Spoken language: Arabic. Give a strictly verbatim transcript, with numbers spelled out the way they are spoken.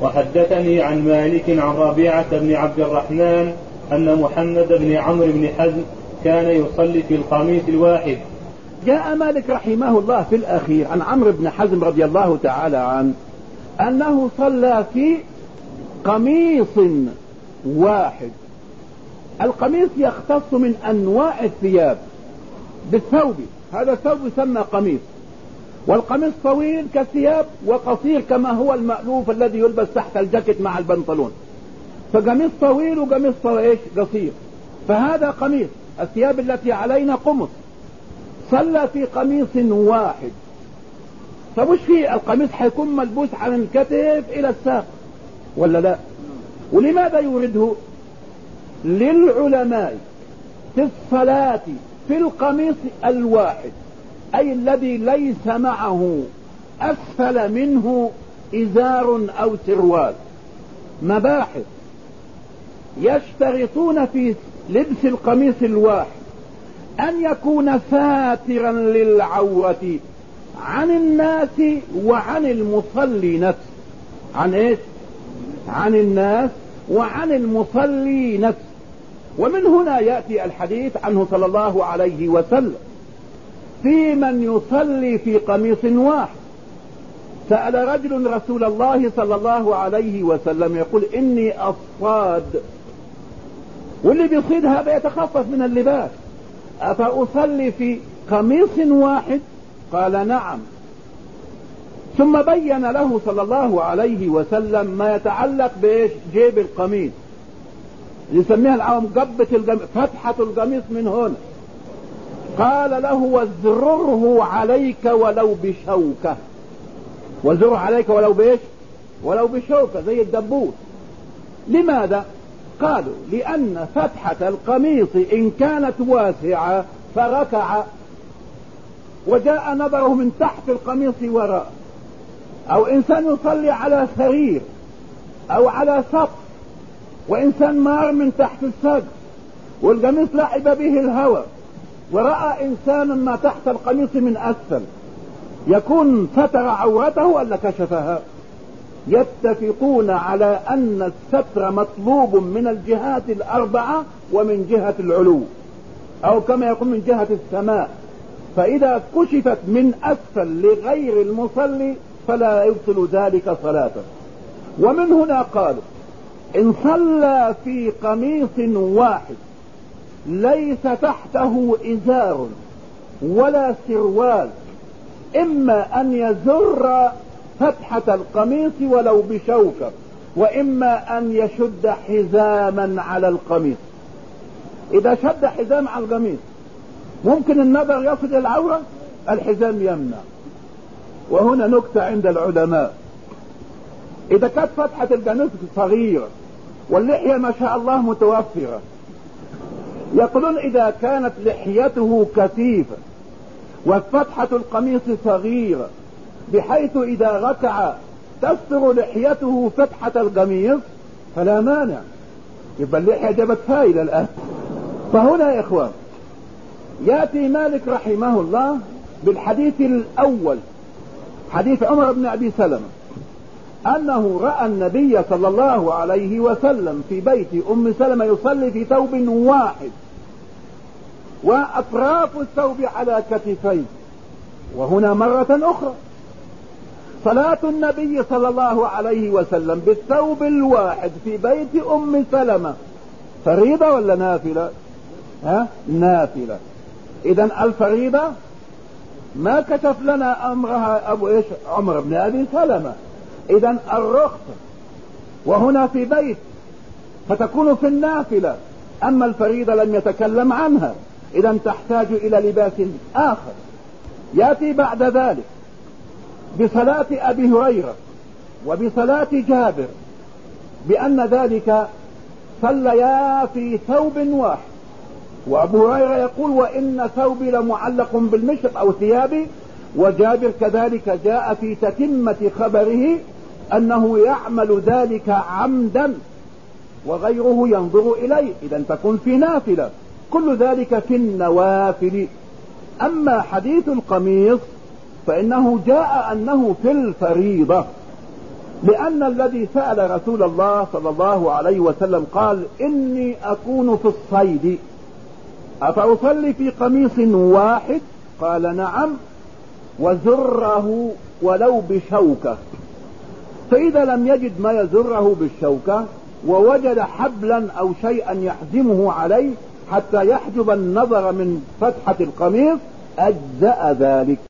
وحدثني عن مالك عن ربيعة بن عبد الرحمن أن محمد بن عمرو بن حزم كان يصلي في القميص الواحد. جاء مالك رحمه الله في الأخير عن عمرو بن حزم رضي الله تعالى عنه أنه صلى في قميص واحد. القميص يختص من أنواع الثياب بالثوب، هذا الثوب يسمى قميص، والقميص طويل كالثياب وقصير كما هو المألوف الذي يلبس تحت الجاكيت مع البنطلون، فقميص طويل وقميص قصير، فهذا قميص. الثياب التي علينا قمص. صلى في قميص واحد. فمش فيه القميص حيكون ملبوس عن الكتف الى الساق ولا لا؟ ولماذا يورده؟ للعلماء في الصلاة في القميص الواحد، اي الذي ليس معه اسفل منه ازار او سروال، مباحث يشترطون في لبس القميص الواحد ان يكون ساترا للعورة عن الناس وعن المصلي نفسه. عن ايش؟ عن الناس وعن المصلي نفسه. ومن هنا يأتي الحديث عنه صلى الله عليه وسلم في من يصلي في قميص واحد. سأل رجل رسول الله صلى الله عليه وسلم يقول إني أصاد، واللي بيصيد هذا يتخفف من اللباس، أفأصلي في قميص واحد؟ قال نعم. ثم بين له صلى الله عليه وسلم ما يتعلق بإيش؟ جيب القميص، يسميها العوام قبة القميص، فتحة القميص من هنا. قال له وازرره عليك ولو بشوكة، وازرره عليك ولو بإيش؟ ولو بشوكة زي الدبوس. لماذا؟ قالوا لأن فتحة القميص إن كانت واسعة فركع وجاء نظره من تحت القميص وراء، أو إنسان يصلي على سرير أو على سقف وإنسان مار من تحت السقف والقميص لعب به الهواء ورأى إنسانا ما تحت القميص من أسفل، يكون ستر عورته ولا كشفها؟ يتفقون على أن الستر مطلوب من الجهات الأربعة ومن جهة العلو، أو كما يقول من جهة السماء. فإذا كشفت من أسفل لغير المصلي فلا يبطل ذلك صلاته. ومن هنا قالوا إن صلى في قميص واحد ليس تحته إزار ولا سروال، إما أن يزر فتحة القميص ولو بشوكة، وإما أن يشد حزاما على القميص. إذا شد حزام على القميص ممكن النظر يصل العورة، الحزام يمنع. وهنا نكتة عند العلماء، إذا كانت فتحة القميص صغيرة واللحية ما شاء الله متوفرة، يقولون إذا كانت لحيته كثيفة وفتحة القميص صغيرة بحيث إذا ركع تستر لحيته فتحة القميص فلا مانع، يبقى اللحية جابت فائدة الآن. فهنا يا إخوان يأتي مالك رحمه الله بالحديث الأول، حديث عمر بن أبي سلمة أنه رأى النبي صلى الله عليه وسلم في بيت أم سلمة يصلي في ثوب واحد وأطراف الثوب على كتفيه. وهنا مرة أخرى صلاة النبي صلى الله عليه وسلم بالثوب الواحد في بيت أم سلمة فريضة ولا نافلة؟ ها؟ نافلة. إذن الفريضة ما كشف لنا أمرها أبو إيش؟ عمر بن أبي سلمة. إذن الرخصة وهنا في بيت فتكون في النافلة، أما الفريضة لم يتكلم عنها، إذن تحتاج إلى لباس آخر. يأتي بعد ذلك بصلاة أبي هريرة وبصلاة جابر بأن ذلك صليا في ثوب واحد، وأبو هريرة يقول وإن ثوبي لمعلق بالمشط أو ثيابي، وجابر كذلك جاء في تتمة خبره أنه يعمل ذلك عمدا وغيره ينظر إليه، إذا تكون في نافلة. كل ذلك في النوافل. أما حديث القميص فإنه جاء أنه في الفريضة، لأن الذي سأل رسول الله صلى الله عليه وسلم قال إني أكون في الصيد أفأصلي في قميص واحد؟ قال نعم، وزره ولو بشوكة. فإذا لم يجد ما يزره بالشوكة ووجد حبلا أو شيئا يحزمه عليه حتى يحجب النظر من فتحة القميص أجزأ ذلك.